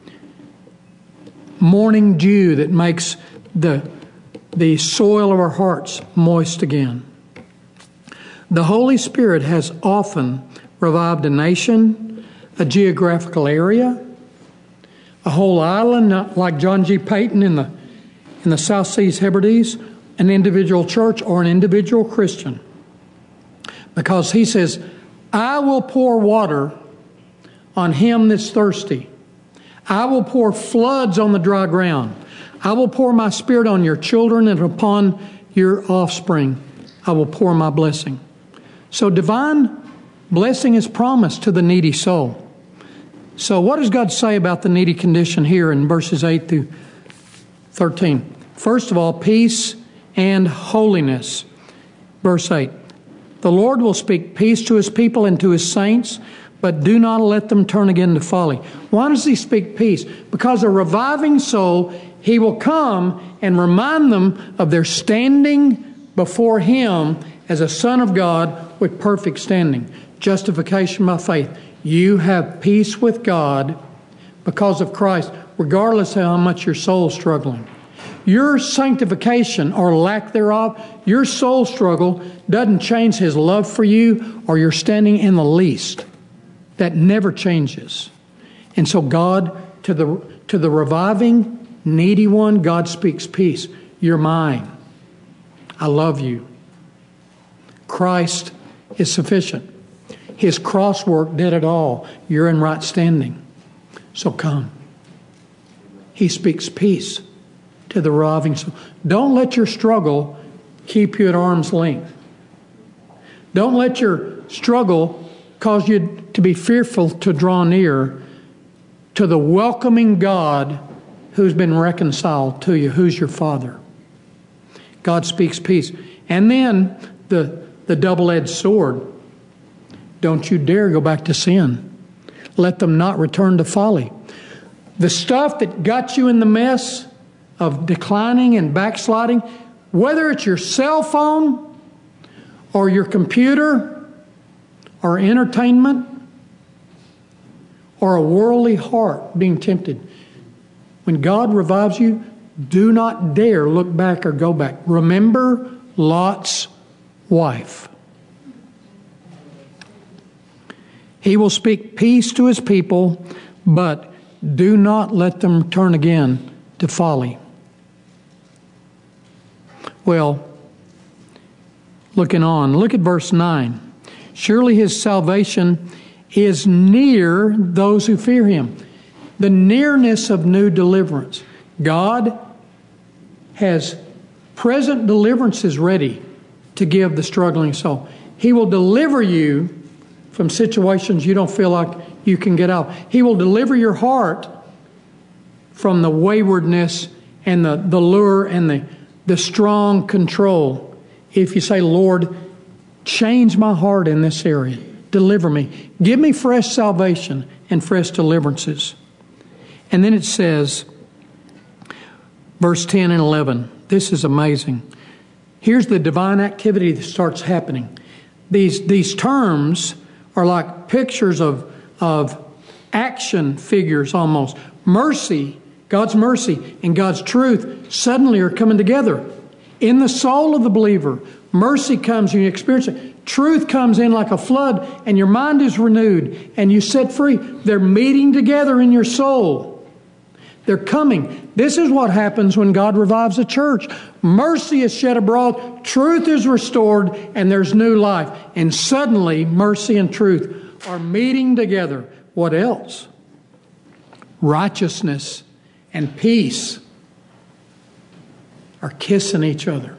Morning dew that makes the soil of our hearts moist again. The Holy Spirit has often revived a nation, a geographical area, a whole island, like John G. Payton in the South Seas Hebrides, an individual church or an individual Christian. Because He says, I will pour water on him that's thirsty. I will pour floods on the dry ground. I will pour my Spirit on your children and upon your offspring. I will pour my blessing. So divine blessing is promised to the needy soul. So what does God say about the needy condition here in verses 8 through 13? First of all, peace and holiness. Verse 8. The Lord will speak peace to His people and to His saints, but do not let them turn again to folly. Why does He speak peace? Because a reviving soul, He will come and remind them of their standing before Him as a son of God with perfect standing. Justification by faith. You have peace with God because of Christ, regardless of how much your soul is struggling. Your sanctification or lack thereof, your soul struggle doesn't change His love for you or your standing in the least. That never changes. And so God, to the reviving, needy one, God speaks peace. You're mine. I love you. Christ is sufficient. His cross work did it all. You're in right standing. So come. He speaks peace to the roving soul. Don't let your struggle keep you at arm's length. Don't let your struggle cause you to be fearful to draw near to the welcoming God who's been reconciled to you, who's your Father. God speaks peace. And then the double-edged sword. Don't you dare go back to sin. Let them not return to folly. The stuff that got you in the mess of declining and backsliding, whether it's your cell phone or your computer or entertainment or a worldly heart being tempted, when God revives you, do not dare look back or go back. Remember Lot's wife. He will speak peace to his people, but do not let them turn again to folly. Well, looking on, look at verse 9. Surely his salvation is near those who fear him. The nearness of new deliverance. God has present deliverances ready to give the struggling soul. He will deliver you from situations you don't feel like you can get out. He will deliver your heart from the waywardness and the lure and the strong control. If you say, Lord, change my heart in this area. Deliver me. Give me fresh salvation and fresh deliverances. And then it says, verse 10 and 11. This is amazing. Here's the divine activity that starts happening. These terms are like pictures of action figures almost. Mercy, God's mercy and God's truth suddenly are coming together. In the soul of the believer, mercy comes and you experience it. Truth comes in like a flood and your mind is renewed and you set free. They're meeting together in your soul. They're coming. This is what happens when God revives a church. Mercy is shed abroad, truth is restored, and there's new life. And suddenly, mercy and truth are meeting together. What else? Righteousness and peace are kissing each other.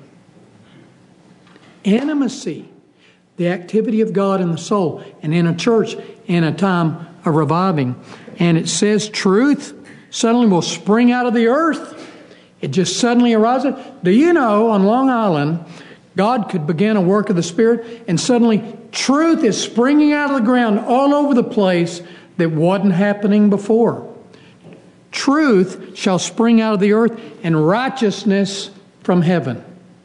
Intimacy, the activity of God in the soul and in a church in a time of reviving. And it says truth suddenly will spring out of the earth. It just suddenly arises. Do you know, on Long Island, God could begin a work of the Spirit and suddenly truth is springing out of the ground all over the place that wasn't happening before. Truth shall spring out of the earth and righteousness from heaven.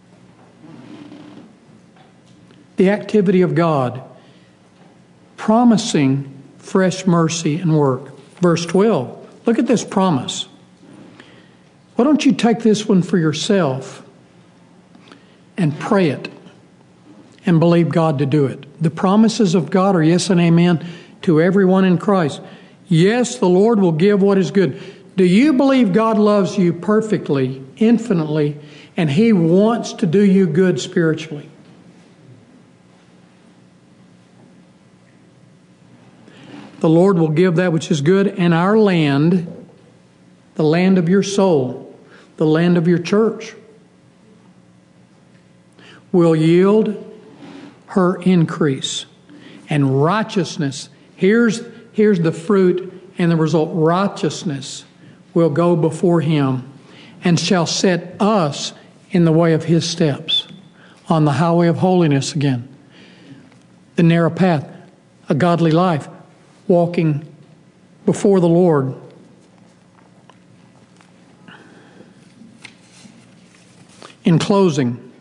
The activity of God promising fresh mercy and work. Verse 12. Look at this promise. Why don't you take this one for yourself and pray it and believe God to do it? The promises of God are yes and amen to everyone in Christ. Yes, the Lord will give what is good. Do you believe God loves you perfectly, infinitely, and He wants to do you good spiritually? The Lord will give that which is good, and our land, the land of your soul, the land of your church, will yield her increase. And righteousness, here's the fruit and the result. Righteousness will go before Him and shall set us in the way of His steps, on the highway of holiness again. The narrow path, a godly life, walking before the Lord. In closing,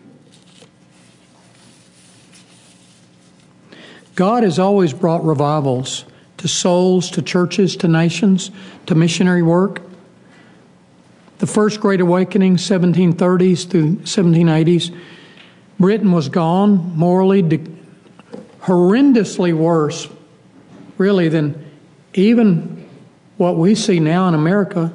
God has always brought revivals to souls, to churches, to nations, to missionary work. The first Great Awakening, 1730s through 1780s, Britain was gone, morally, horrendously worse, really, than even what we see now in America.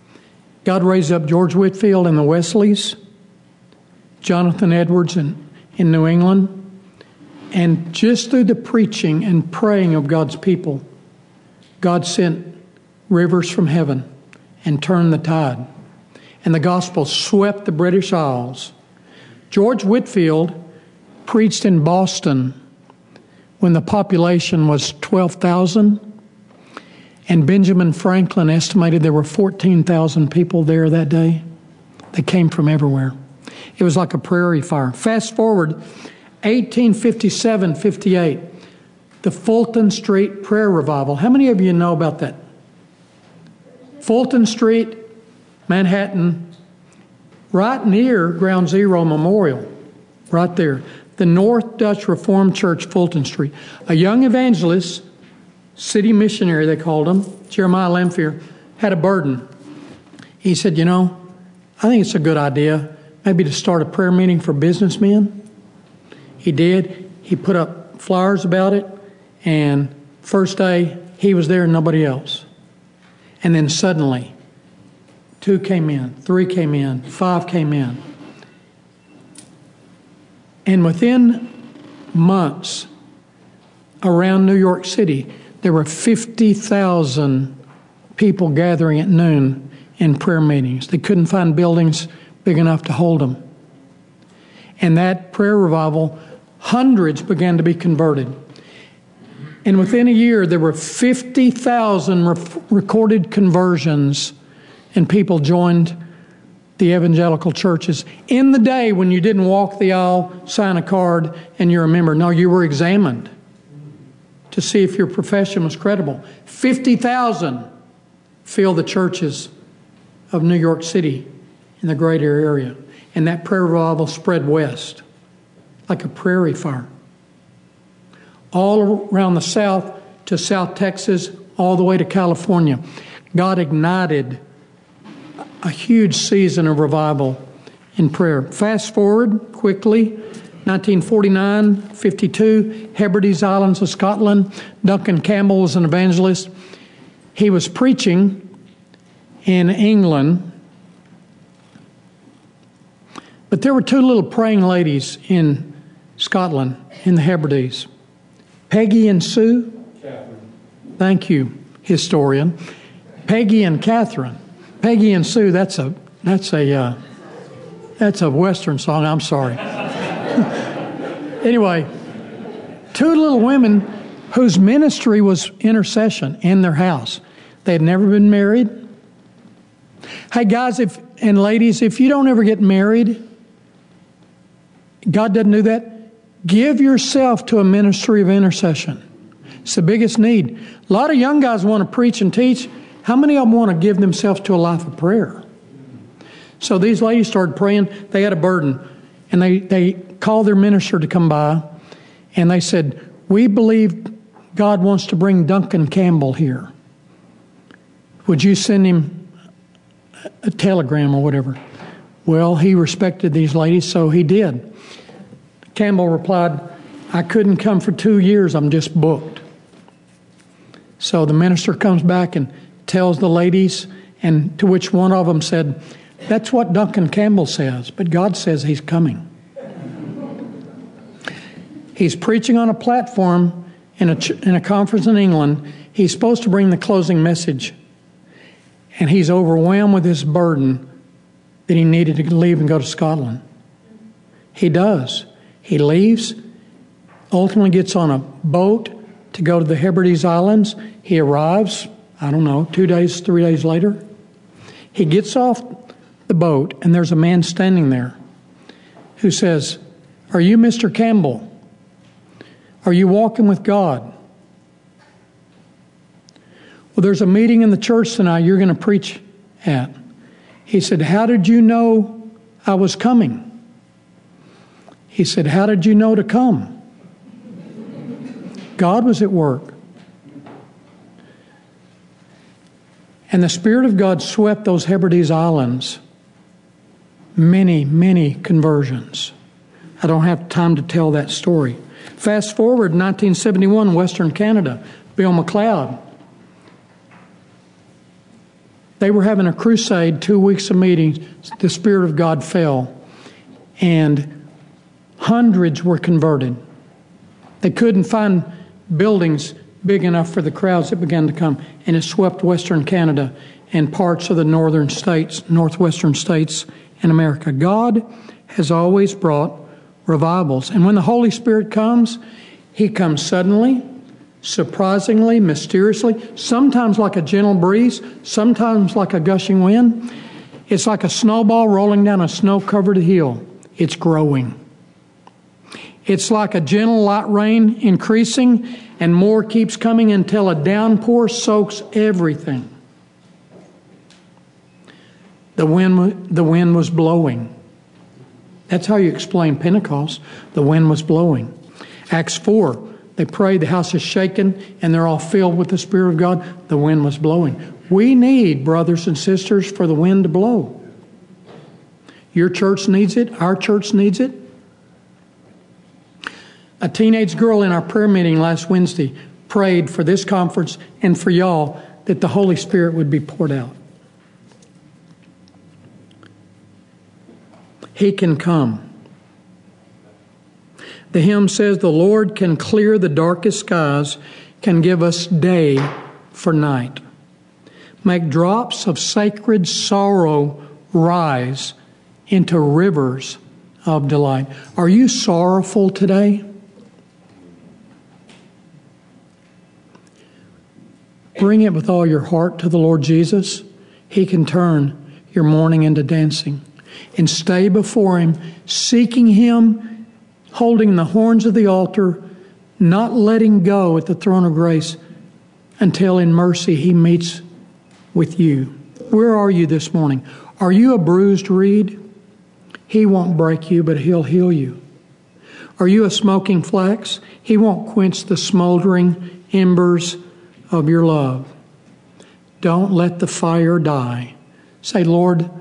God raised up George Whitefield and the Wesleys, Jonathan Edwards in in New England. And just through the preaching and praying of God's people, God sent rivers from heaven and turned the tide. And the gospel swept the British Isles. George Whitefield preached in Boston when the population was 12,000. And Benjamin Franklin estimated there were 14,000 people there that day. They came from everywhere. It was like a prairie fire. Fast forward, 1857-58, the Fulton Street Prayer Revival. How many of you know about that? Fulton Street, Manhattan, right near Ground Zero Memorial, right there. The North Dutch Reformed Church, Fulton Street. A young evangelist, city missionary they called him, Jeremiah Lamphere, had a burden. He said, I think it's a good idea maybe to start a prayer meeting for businessmen. He did. He put up flyers about it, and first day he was there and nobody else. And then suddenly, 2 came in, 3 came in, 5 came in. And within months, around New York City, there were 50,000 people gathering at noon in prayer meetings. They couldn't find buildings big enough to hold them. And that prayer revival, hundreds began to be converted. And within a year, there were 50,000 recorded conversions, and people joined the evangelical churches. In the day when you didn't walk the aisle, sign a card, and you're a member. No, you were examined to see if your profession was credible. 50,000 filled the churches of New York City in the greater area. And that prayer revival spread west like a prairie fire. All around the South to South Texas, all the way to California. God ignited a huge season of revival in prayer. Fast forward quickly, 1949, 52, Hebrides Islands of Scotland. Duncan Campbell was an evangelist. He was preaching in England. But there were 2 little praying ladies in Scotland, in the Hebrides. Peggy and Sue. Catherine. Thank you, historian. Peggy and Catherine. Peggy and Sue, that's a Western song, I'm sorry. Anyway, 2 little women whose ministry was intercession in their house. They had never been married. Hey guys and ladies, if you don't ever get married, God doesn't do that. Give yourself to a ministry of intercession. It's the biggest need. A lot of young guys want to preach and teach. How many of them want to give themselves to a life of prayer? So these ladies started praying. They had a burden. And they called their minister to come by. And they said, we believe God wants to bring Duncan Campbell here. Would you send him a telegram or whatever? Well, he respected these ladies, so he did. Campbell replied, I couldn't come for 2 years. I'm just booked. So the minister comes back and tells the ladies, and to which one of them said, that's what Duncan Campbell says, but God says he's coming. He's preaching on a platform in a conference in England. He's supposed to bring the closing message, and he's overwhelmed with this burden that he needed to leave and go to Scotland. He does. He leaves, ultimately gets on a boat to go to the Hebrides Islands. He arrives, 2 days, 3 days later. He gets off the boat, and there's a man standing there who says, are you Mr. Campbell? Are you walking with God? Well, there's a meeting in the church tonight you're going to preach at. He said, how did you know I was coming? He said, how did you know to come? God was at work. And the Spirit of God swept those Hebrides Islands. Many, many conversions. I don't have time to tell that story. Fast forward, 1971, Western Canada, Bill McLeod. They were having a crusade, 2 weeks of meetings. The Spirit of God fell. And Hundreds were converted. They couldn't find buildings big enough for the crowds that began to come, and it swept Western Canada and parts of the northwestern states in America. God has always brought revivals. And when the Holy Spirit comes, He comes suddenly, surprisingly, mysteriously, sometimes like a gentle breeze, sometimes like a gushing wind. It's like a snowball rolling down a snow-covered hill. It's growing. It's like a gentle light rain increasing, and more keeps coming until a downpour soaks everything. The wind was blowing. That's how you explain Pentecost. The wind was blowing. Acts 4, they prayed, the house is shaken, and they're all filled with the Spirit of God. The wind was blowing. We need, brothers and sisters, for the wind to blow. Your church needs it. Our church needs it. A teenage girl in our prayer meeting last Wednesday prayed for this conference and for y'all that the Holy Spirit would be poured out. He can come. The hymn says, the Lord can clear the darkest skies, can give us day for night. Make drops of sacred sorrow rise into rivers of delight. Are you sorrowful today? Bring it with all your heart to the Lord Jesus. He can turn your mourning into dancing. And stay before Him, seeking Him, holding the horns of the altar, not letting go at the throne of grace until in mercy He meets with you. Where are you this morning? Are you a bruised reed? He won't break you, but He'll heal you. Are you a smoking flax? He won't quench the smoldering embers of your love. Don't let the fire die. Say, Lord,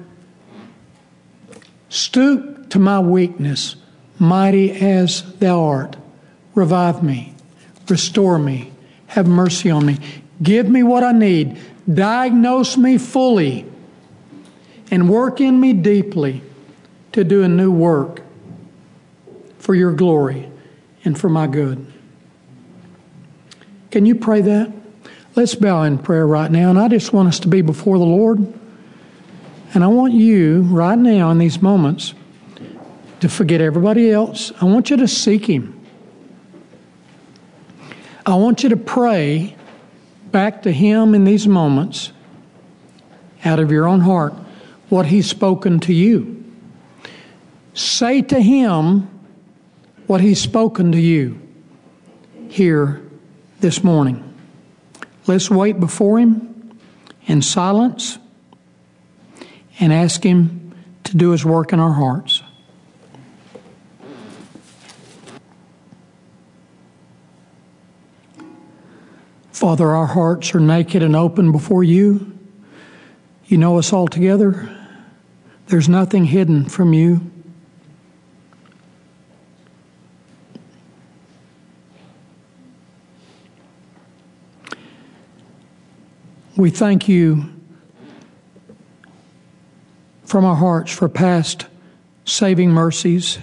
stoop to my weakness, mighty as Thou art. Revive me, restore me, have mercy on me. Give me what I need. Diagnose me fully and work in me deeply to do a new work for your glory and for my good. Can you pray that? Let's bow in prayer right now, and I just want us to be before the Lord. And I want you right now in these moments to forget everybody else. I want you to seek Him. I want you to pray back to Him in these moments out of your own heart what He's spoken to you. Say to Him what He's spoken to you here this morning. Let's wait before Him in silence and ask Him to do His work in our hearts. Father, our hearts are naked and open before You. You know us all together. There's nothing hidden from You. We thank You from our hearts for past saving mercies,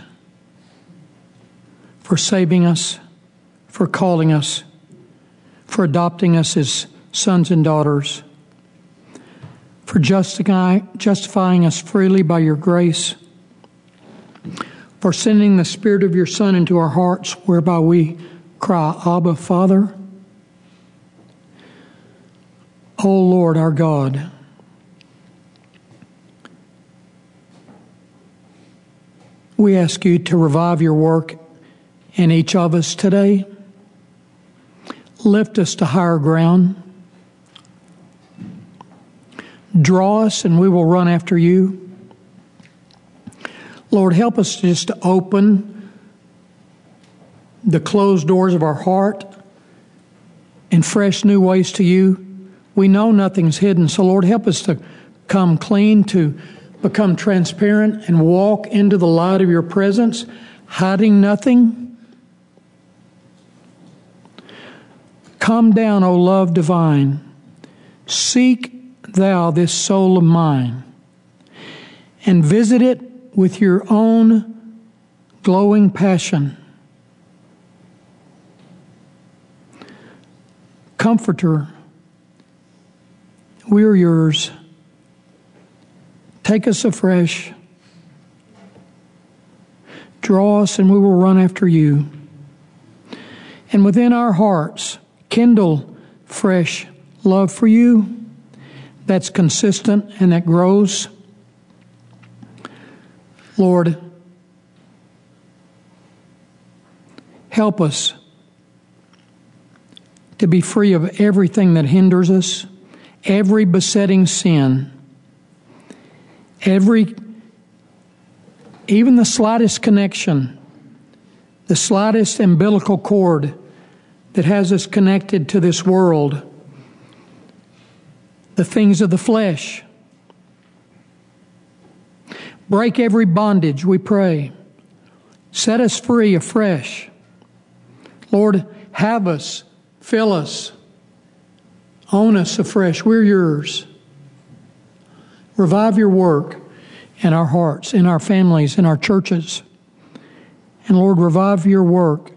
for saving us, for calling us, for adopting us as sons and daughters, for justifying us freely by Your grace, for sending the Spirit of Your Son into our hearts, whereby we cry, Abba, Father. O Lord, our God, we ask You to revive Your work in each of us today. Lift us to higher ground. Draw us and we will run after You. Lord, help us just to open the closed doors of our heart in fresh new ways to You. We know nothing's hidden, so Lord, help us to come clean, to become transparent and walk into the light of Your presence, hiding nothing. Come down, O love divine. Seek Thou this soul of mine and visit it with Your own glowing passion. Comforter, we are yours. Take us afresh. Draw us and we will run after you. And within our hearts, kindle fresh love for you that's consistent and that grows. Lord, help us to be free of everything that hinders us, every besetting sin, even the slightest connection, the slightest umbilical cord that has us connected to this world, the things of the flesh. Break every bondage, we pray. Set us free afresh. Lord, have us, fill us, own us afresh. We're yours. Revive your work in our hearts, in our families, in our churches. And Lord, revive your work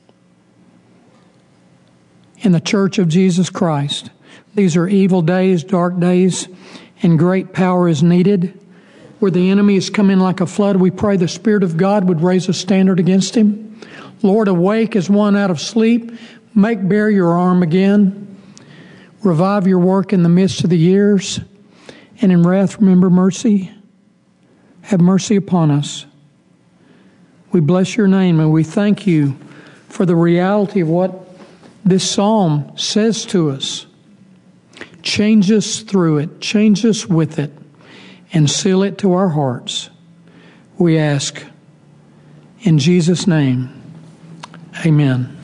in the church of Jesus Christ. These are evil days, dark days, and great power is needed. Where the enemy has come in like a flood, we pray the Spirit of God would raise a standard against him. Lord, awake as one out of sleep. Make bare your arm again. Revive your work in the midst of the years. And in wrath, remember mercy. Have mercy upon us. We bless your name and we thank you for the reality of what this psalm says to us. Change us through it. Change us with it. And seal it to our hearts. We ask in Jesus' name. Amen.